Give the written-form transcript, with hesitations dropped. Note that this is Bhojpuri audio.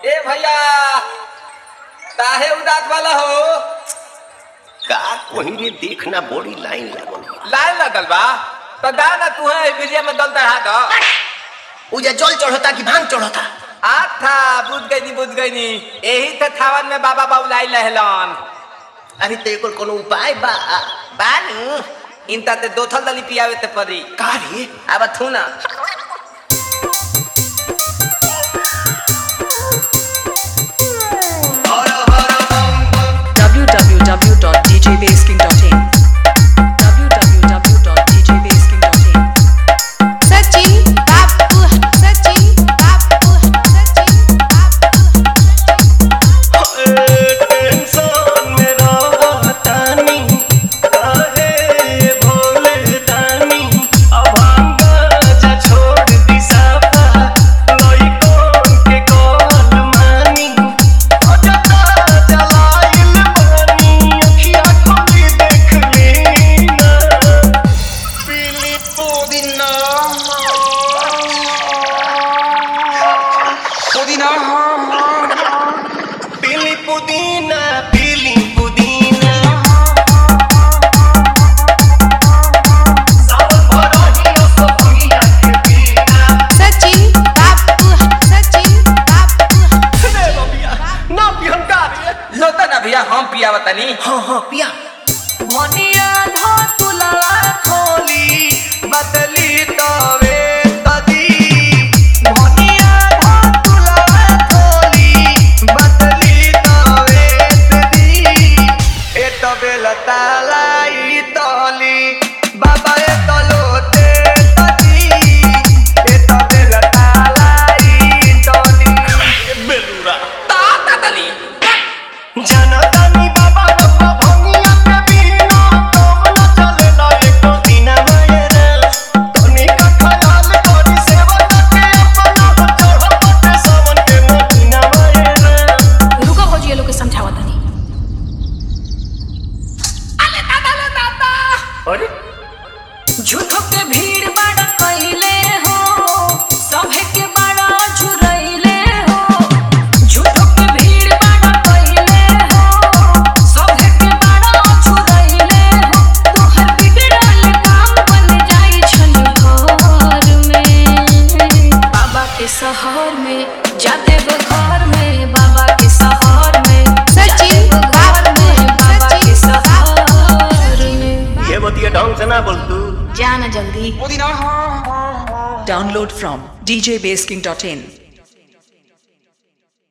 ए भैया काहे उदास वाला हो? का कोई रे देखना बड़ी लाइन लगल बा तो दा ना तू है बिजली में दल चढ़ा दो। उजा जल चढ़ता कि भांग चढ़ता? आथा बुझ गई नी यही तो थावन में बाबा बाबुलाई लहलन। अरे तो एकर कोनो उपाय बा? बानू इनता ते दोथल दली पियावे ते परी का रे? अब थू ना www.djbasking.in www.djbasking.in सचिन बापू टेंशन में रहतानी काहे भोले दानी अब जा छोड़ दी साफा लइकोन के कॉल मानी अजता जलाइल पानी अखिया खोली देख लीना पीली पुदीना पीली पुदीना पीली पुदीना सावन भरही असफिया के बिना सचिन बापू रे बबिया ना पिहन का रे लो तो ना भैया हम पियावा तनी। हां पिया भनिया धतुला खोली बदली तवे तदी भनिया धतुला खोली बदली तवे तदी ए तबे लतालाई तली बाबा ए तलोते तदी ए तबे लतालाई तली बेलुरा ता दली जनतानी बाबा रब्बा भंगिया के बिना तब न चले ना एको दिन मायरा तनी का ख्याल करी सेवा के अपना चढ़पते सावन के महीना मायरा रुको भौजी ये लोग के समझावा तनी। अरे झूठो के भीड़ बड़ा कइले हो सभे के बड़ा झुरइले हो। झूठो के भीड़ बड़ा कइले हो सभे के बड़ा झुरइले हो। तोहर बिगड़ल काम बन जाई छन घर में बाबा के शहर में जाते घर में बाबा के शहर में सचिन घर में बाबा के शहर में ये बतिया ढंग से ना बोल तू जाना जल्दी। Download from djbasking.in